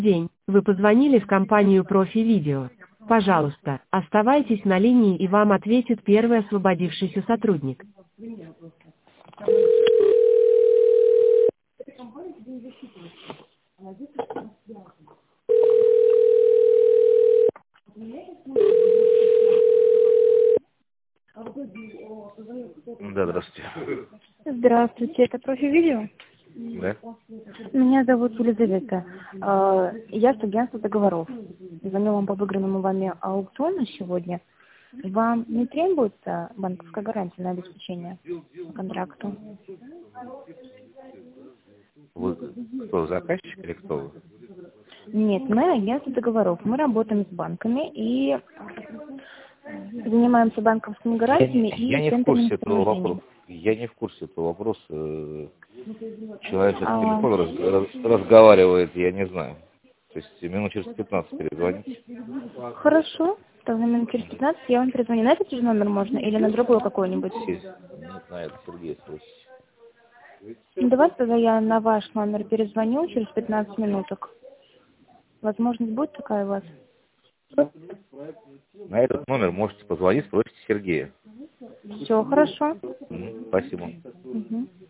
День. Вы позвонили в компанию «Профи Видео». Пожалуйста, оставайтесь на линии и вам ответит первый освободившийся сотрудник. Да, здравствуйте. Здравствуйте, это профи-видео? Да? Меня зовут Елизавета. Я с агентства договоров. Звоню вам по выигранному вами аукциону сегодня. Вам не требуется банковская гарантия на обеспечение контракту? Вы кто, заказчик или кто вы? Нет, мы агентство договоров. Мы работаем с банками и занимаемся банковскими гарантиями Я и не в центрами курсе этого сопровождения. вопроса. Я не в курсе этого вопроса. Человек сейчас по А, телефону разговаривает, я не знаю. То есть минут через 15 перезвоните. Хорошо. Тогда минут через 15 я вам перезвоню. На этот же номер можно или на другой какой-нибудь? Не знаю, это Сергей спросите. Ну, давайте тогда я на ваш номер перезвоню через 15 минуток. Возможность будет такая у вас? На этот номер можете позвонить, спросите Сергея. Все хорошо. Спасибо. Мгм.